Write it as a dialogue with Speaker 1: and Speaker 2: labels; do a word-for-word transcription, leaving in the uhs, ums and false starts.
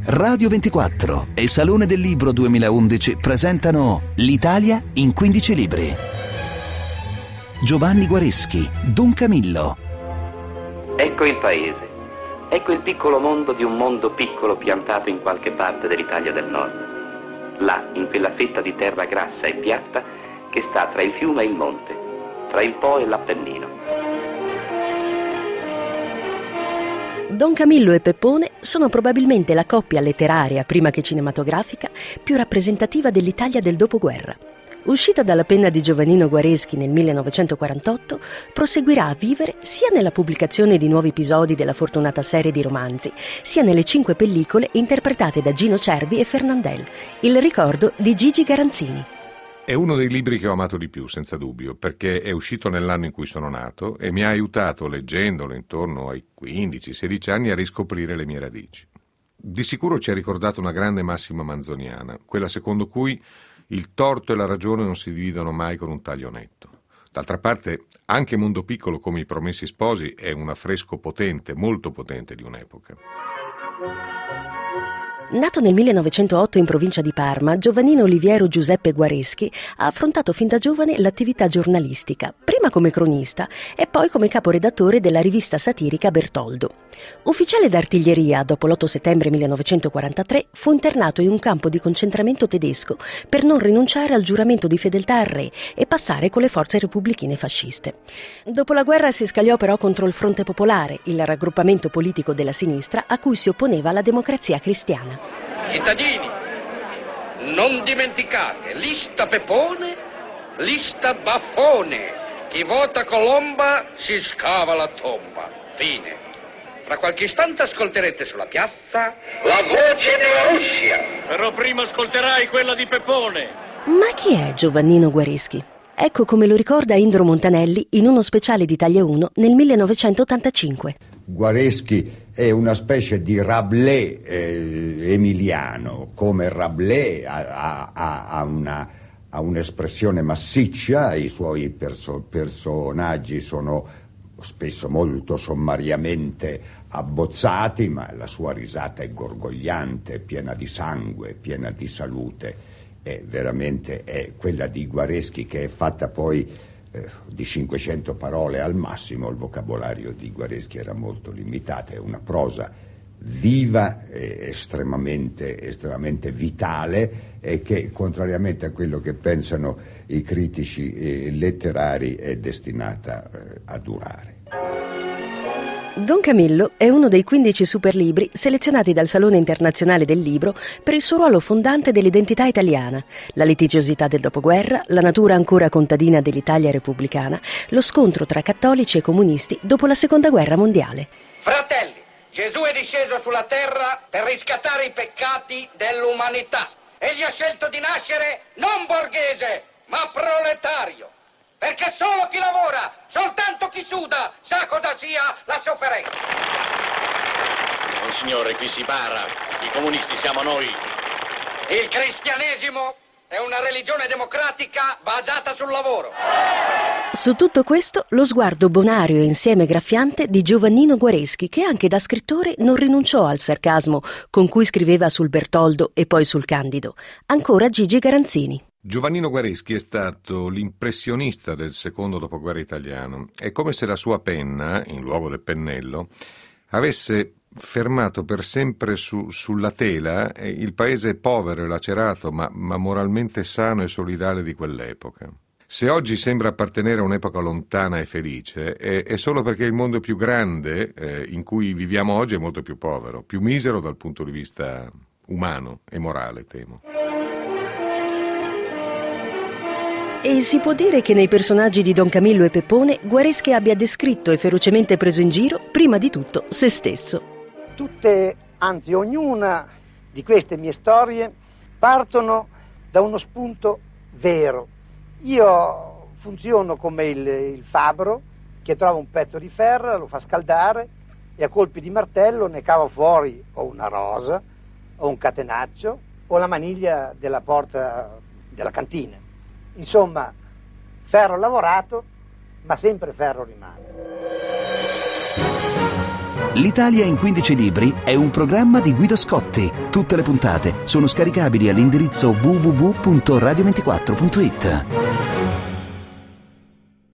Speaker 1: Radio ventiquattro e Salone del Libro duemilaundici presentano L'Italia in quindici libri. Giovanni Guareschi, Don Camillo.
Speaker 2: Ecco il paese, ecco il piccolo mondo di un mondo piccolo piantato in qualche parte dell'Italia del Nord. Là, in quella fetta di terra grassa e piatta che sta tra il fiume e il monte, tra il Po e l'Appennino.
Speaker 3: Don Camillo e Peppone sono probabilmente la coppia letteraria, prima che cinematografica, più rappresentativa dell'Italia del dopoguerra. Uscita dalla penna di Giovannino Guareschi nel millenovecentoquarantotto, proseguirà a vivere sia nella pubblicazione di nuovi episodi della fortunata serie di romanzi, sia nelle cinque pellicole interpretate da Gino Cervi e Fernandel, Il ricordo di Gigi Garanzini.
Speaker 4: È uno dei libri che ho amato di più, senza dubbio, perché è uscito nell'anno in cui sono nato e mi ha aiutato, leggendolo intorno ai quindici sedici anni, a riscoprire le mie radici. Di sicuro ci ha ricordato una grande massima manzoniana, quella secondo cui il torto e la ragione non si dividono mai con un taglio netto. D'altra parte, anche Mondo Piccolo come I Promessi Sposi è un affresco potente, molto potente di un'epoca.
Speaker 3: Nato nel millenovecentootto in provincia di Parma, Giovannino Oliviero Giuseppe Guareschi ha affrontato fin da giovane l'attività giornalistica, prima come cronista e poi come caporedattore della rivista satirica Bertoldo. Ufficiale d'artiglieria, dopo l'otto settembre millenovecentoquarantatré, fu internato in un campo di concentramento tedesco per non rinunciare al giuramento di fedeltà al re e passare con le forze repubblichine fasciste. Dopo la guerra si scagliò però contro il Fronte Popolare, il raggruppamento politico della sinistra a cui si opponeva la Democrazia Cristiana.
Speaker 5: Cittadini, non dimenticate, lista Peppone, lista Baffone. Chi vota Colomba si scava la tomba. Fine. Tra qualche istante ascolterete sulla piazza la voce della Russia.
Speaker 6: Però prima ascolterai quella di Peppone.
Speaker 3: Ma chi è Giovannino Guareschi? Ecco come lo ricorda Indro Montanelli in uno speciale di Italia uno nel millenovecentottantacinque.
Speaker 7: Guareschi è una specie di Rabelais eh, emiliano, come Rabelais ha, ha, ha, una, ha un'espressione massiccia, i suoi perso- personaggi sono spesso molto sommariamente abbozzati, ma la sua risata è gorgogliante, piena di sangue, piena di salute, è veramente è quella di Guareschi, che è fatta poi Eh, di cinquecento parole al massimo. Il vocabolario di Guareschi era molto limitato, è una prosa viva, e estremamente, estremamente vitale, e che, contrariamente a quello che pensano i critici eh, letterari, è destinata eh, a durare.
Speaker 3: Don Camillo è uno dei quindici superlibri selezionati dal Salone Internazionale del Libro per il suo ruolo fondante dell'identità italiana, la litigiosità del dopoguerra, la natura ancora contadina dell'Italia repubblicana, lo scontro tra cattolici e comunisti dopo la Seconda Guerra Mondiale.
Speaker 5: Fratelli, Gesù è disceso sulla terra per riscattare i peccati dell'umanità. Egli ha scelto di nascere non borghese, ma proletario. Perché solo chi lavora, soltanto chi suda, sa cosa sia la sofferenza.
Speaker 6: Non signore, qui si bara. I comunisti siamo noi.
Speaker 5: Il cristianesimo è una religione democratica basata sul lavoro.
Speaker 3: Su tutto questo lo sguardo bonario e insieme graffiante di Giovannino Guareschi, che anche da scrittore non rinunciò al sarcasmo con cui scriveva sul Bertoldo e poi sul Candido. Ancora Gigi Garanzini.
Speaker 4: Giovannino Guareschi è stato l'impressionista del secondo dopoguerra italiano. È come se la sua penna, in luogo del pennello, avesse fermato per sempre su, sulla tela il paese povero e lacerato, ma, ma moralmente sano e solidale di quell'epoca. Se oggi sembra appartenere a un'epoca lontana e felice, è, è solo perché il mondo più grande eh, in cui viviamo oggi è molto più povero, più misero dal punto di vista umano e morale, temo.
Speaker 3: E si può dire che nei personaggi di Don Camillo e Peppone Guareschi abbia descritto e ferocemente preso in giro, prima di tutto, se stesso.
Speaker 8: Tutte, anzi ognuna di queste mie storie partono da uno spunto vero. Io funziono come il, il fabbro che trova un pezzo di ferro, lo fa scaldare e a colpi di martello ne cava fuori o una rosa, o un catenaccio, o la maniglia della porta della cantina. Insomma, ferro lavorato, ma sempre ferro rimane.
Speaker 1: L'Italia in quindici libri è un programma di Guido Scotti. Tutte le puntate sono scaricabili all'indirizzo w w w punto radio ventiquattro punto it.